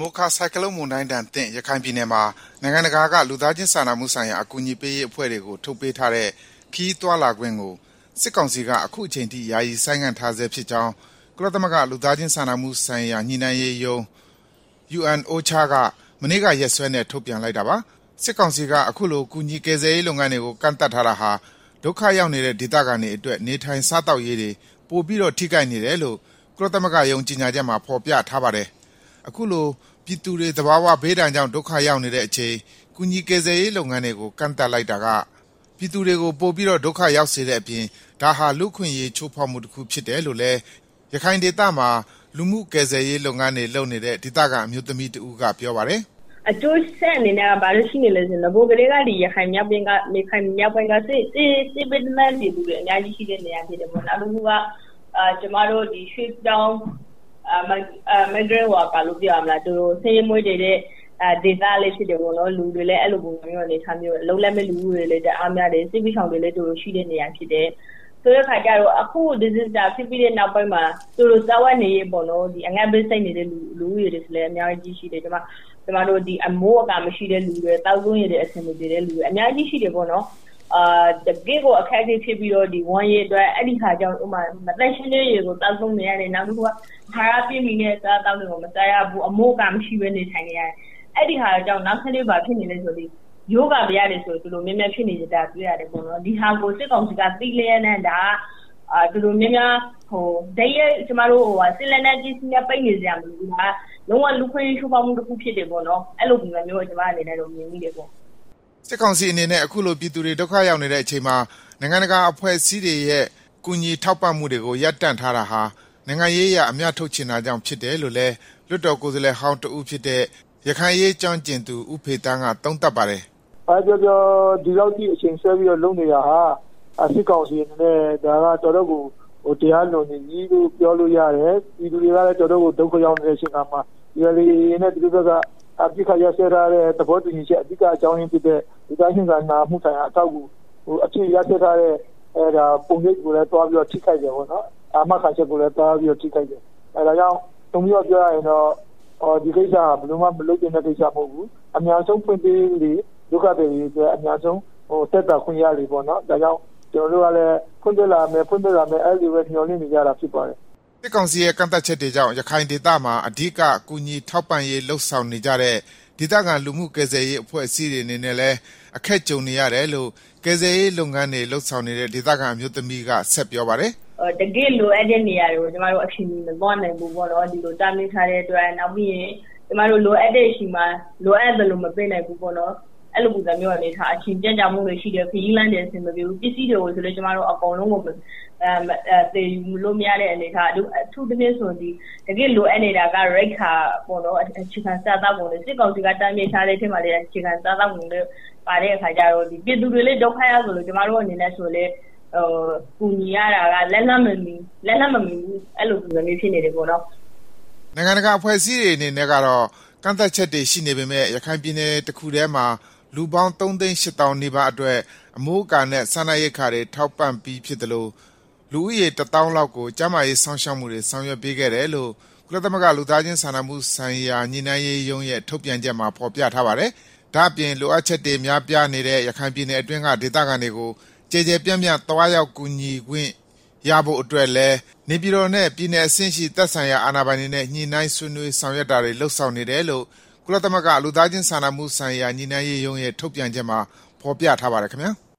မိုခါဆိုင်ကလုန်းမုန်တိုင်းဒဏ်သင့်ရခိုင်ပြည်နယ်မှာနိုင်ငံတကာကလူသားချင်းစာနာမှုဆိုင်ရာအကူအညီပေးရေးအဖွဲ့တွေကိုထုတ်ပေးထားတဲ့ခရီးသွားလာခွင့်ကိုစစ်ကောင်စီကအခုအချိန်ထိယာယီဆိုင်းငံ့ထားဆဲဖြစ်ကြောင်းကုလသမဂ္ဂလူသားချင်းစာနာမှုဆိုင်ရာညှိနှိုင်းရေးရုံး UNOCHA ကမနေ့ကရက်စွဲနဲ့ထုတ်ပြန်လိုက်တာပါ။စစ်ကောင်စီကအခုလိုကူညီကယ်ဆယ်ရေးလုပ်ငန်းတွေကိုကန့်သတ်ထားတာဟာဒုက္ခရောက်နေတဲ့ဒေသခံတွေအတွက်နေထိုင်စားသောက်ရေးတွေပိုပြီးတော့ထိခိုက်နေတယ်လို့ကုလသမဂ္ဂရုံးကြေညာချက်မှာဖော်ပြထားပါတယ်။အခုလိုပြည်သူတွေသဘာဝဘေးဒဏ်ကြောင့်ဒုက္ခရောက်နေတဲ့အချိန်ကူညီကယ်ဆယ်ရေးလုပ်ငန်းတွေကိုကန့်သတ်လိုက်တာကပြည်သူတွေကိုပိုပြီးတော့ဒုက္ခရောက်စေတဲ့အပြင်ဒါဟာလူခွင့်ရေးချိုးဖောက်မှုတစ်ခုဖြစ်တယ်လို့လည်းရခိုင်ဒေသမှာလူမှုကယ်ဆယ်ရေးလုပ်ငန်းတွေလုပ်နေတဲ့ဒေသခံအမျိုးသမီးတဦးကပြောပါတယ်အကျိုးဆက်အနေနဲ့ဘာလို့ရှိနေလဲဆိုတော့ဘိုးကလေးကဒီရခိုင်မြောက်ပိုင်းကစစ်ပစ်မှန်ပြည်သူတွေအများကြီးရှိတဲ့နေရာဖြစ်တယ်ပေါ့နောက်တစ်ခုကကျမတို့ဒီရွှေတောင်migrant worker လို့ပြောရမလားသူတို့ဆင်းရဲမွေးတဲ့ဒေသလေးဖြစ်တယ်ပေါ့နော်လူတွေလည်းအဲ့လိုပုံစံမျိုးအနေထားမျိုးအလုံးလက်မဲ့လူတွေလည်းတအားများတယ်စစ်ပစ်ဆောင်တွေလည်းသူတို့ရှိတဲ့နေရာဖြစ်တယ်ဆိုတဲ့ခါကျတော့အခု disaster ဖြစ်ပြီးတဲ့နောက်ပိုင်းမှာသူတို့စားဝတ်နေရေးပေါ့နော်ဒီအငတ်ဘေးစိတ်နေတဲ့လူတွေလည်းအများကြီးရှိတယ်ကျမတို့ဒီအမိုးအကာမရှိတဲ့လူတွေတောက်သုံးရတဲ့အဆင်မပြေတဲ့လူတွေအများကြီးရှိတယ်ပေါ့နော်တကယ်ကိုအခက်အခဲဖြစ်ပြီးတော့ဒီဝန်ရည်အတွက်အဲ့ဒီခါကျတော့ဥမာမသက်ရှင်တဲ့ရေကိုတောက်သုံးနေရတယ်နောက်တစ်ခုကခါရပြင်းမိတဲ့စားတောက်တွေကိုမစားရဘူးအမိုးအကာမရှိဘဲနေထိုင်နေရတယ်အဲ့ဒီခါကျတော့နောက်ဆက်လေးပါဖြစ်နေလဲဆိုဒီယောဂဗျာတယ်ဆိုသူတို့မြဲမြဲဖြစ်နေကြတာတွေ့ရတယ်ပေါ့နော်ဒီဟာကိုစစ်ကောင်စီကသိလျက်နဲ့ဒါသူတို့မြဲမြဲဒိရဲကျမတို့စစ်လက်နက်ကြီးစီးနဲ့ပိတ်နေကြရမလို့ဒါလုံးဝလူခွင့်ရေးချိုးဖောက်မှုတစ်ခုဖြစ်တယ်ပေါ့နော်အဲ့လိုပုံစံမျိုးကျမအနေနဲ့တော့မြင်မိတယ်ပေါ့စစ်ကောင်စီအနေနဲ့အခုလိုပြည်သူတွေဒုက္ခရောက်နေတဲ့အချိန်မှာနိုင်ငံတကာအဖွဲ့အစည်းတွေရဲ့ကူညီထောက်ပံ့မှုတွေကိုရပ်တန့်ထားတာဟာနိုင်ငံရေးအရအများထုတ်ချင်တာကြောင့်ဖြစ်တယ်လို့လည်းလွတ်တော်ကိုယ်စားလှယ်ဟောင်းတဦးဖြစ်တဲ့ရခိုင်ရေးကြောင်းကျင်သူဦးဖေတန်းကသုံးသပ်ပါတယ်ပြောဒီလောက်ကြီးအချိန်ဆွဲပြီးတော့လုပ်နေတာဟာစစ်ကောင်စီအနေနဲ့ဒါကတော်တော်ကိုတရားလွန်နေကြီးလို့ပြောလို့ရတယ်ပြည်သူတွေကလည်းတော်တော်ကိုဒုက္ခရောက်နေတဲ့အချိန်မှာဒီလေးနဲ့ဒီဘက်ကအပြစ်ခရဆဲထားတဲ့သဘောတူညီချက်အဓိကအကြောင်းရင်းဖြစ်တဲ့ဒီတိုင်းရှင်ကနာမှုဆိုင်ရာအထောက်အကူအပြစ်ရဆဲထားတဲ့ဒါပုံရိပ်ကိုလည်းတွားပြီးတော့ထိခိုက်တယ်ပေါ့နော်အာမခံချက်ကိုလည်းတွားပြီးတော့ထိခိုက်တယ်ဒါကြောင့်တုံ့ပြီးတော့ပြောရရင်တော့ဒီကိစ္စကဘယ်လိုမှမလုပ်တဲ့ကိစ္စမဟုတ်ဘူးအများဆုံးဖွင့်ပေးလေဒုက္ခတွေအတွက်အများဆုံးတက်တာခွင့်ရလေပေါ့နော်ဒါကြောင့်ကျွန်တော်တို့ကလည်းဖွင့်ပြလာမယ်အဲ့ဒီပဲညှော်လင့်နေကြတာဖြစ်ပါတယ်စစ်ကောင်စီရဲ့ကန့်သတ်ချက်တွေကြောင့်ရခိုင်ဒေသမှာအဓိကကူညီထောက်ပံ့ရေးလှုပ်ဆောင်နေကြတဲ့ဒေသခံလူမှုကယ်ဆယ်ရေးအဖွဲ့အစည်းတွေအနေနဲ့လည်းအခက်ကြုံနေရတယ်လို့ကယ်ဆယ်ရေးလုပ်ငန်းတွေလှုပ်ဆောင်နေတဲ့ဒေသခံအမျိုးသမီးကဆက်ပြောပါတယ်တကယ်လိုအပ်တဲ့နေရာတွေကိုကျမတို့အချိန်မီမသွားနိုင်ဘူးပေါ့နော်ဒီလိုတားမြစ်ထားတဲ့အတွက်နောက်ပြီးရင်ကျမတို့လိုအပ်တဲ့အချိန်မှာလိုအပ်တယ်လို့မပေးနိုင်ဘူးပေါ့နော်အဲ့လိုပုံစံမျိုးအနေထားအချင်းကြံ့ကြမှုတွေရှိတယ်ခရီးလမ်းတွေအဆင်မပြေဘူးပစ္စည်းတွေကိုဆိုလို့ကျမတို့အကုန်လုံးကိုသေယူလို့မရတဲ့အနေထားအထူးသဖြင့်ဆိုဒီတကယ်လိုအပ်နေတာကရိတ်ခါပေါ့နော်အခြေခံစားသောက်ပုံတွေစစ်ကောင်စီကတားမြစ်ထားတဲ့ထက်မှလည်းအခြေခံစားသောက်ပုံတွေပါတဲ့အခါကျတော့ဒီပြည်သူတွေလည်းဒုက္ခရောက်ဆိုလို့ကျမတို့အနေနဲ့ဆိုလေကူညီရတာကလက်နက်မမီဘူးအဲ့လိုပုံစံမျိုးဖြစ်နေတယ်ပေါ့နော်နိုင်ငံတကာအဖွဲ့အစည်းတွေအနေနဲ့ကတော့ကန့်သတ်ချက်တွေရှိနေပေမဲ့ရခိုင်ပြည်နယ်တစ်ခုထဲမှာလူပေါင်း3,800,000နီးပါးအတွက်အမိုးအကာနဲ့စားနပ်ရိက္ခာတွေထောက်ပံ့ပြီးဖြစ်တယ်လို့လူဦးရေ1000လောက်ကိုကျန်းမာရေးစောင့်ရှောက်မှုတွေဆောင်ရွက်ပေးခဲ့တယ်လို့ကုလသမဂ္ဂလူသားချင်းစာနာမှုဆိုင်ရာညှိနှိုင်းရေးရုံးရဲ့ထုတ်ပြန်ချက်မှာဖော်ပြထားပါတယ်။ဒါ့အပြင်လိုအပ်ချက်တွေများပြားနေတဲ့ရခိုင်ပြည်နယ်အတွင်းကဒေသခံတွေကိုကြည်ကြဲပြန့်ပြန့်သွားရောက်ကူညီခွင့်ရဖို့အတွက်လည်းနေပြည်တော်နဲ့ပြည်내အဆင့်ရှိသက်ဆိုင်ရာအာဏာပိုင်တွေနဲ့ညှိနှိုင်းဆွေးနွေးဆောင်ရွက်တာတွေလှုပ်ဆောင်နေတယ်လို့ကုလသမဂ္ဂလူသားချင်းစာနာမှုဆိုင်ရာညှိနှိုင်းရေးရုံးရဲ့ထုတ်ပြန်ချက်မှာဖော်ပြထားပါတယ်ခင်ဗျာ။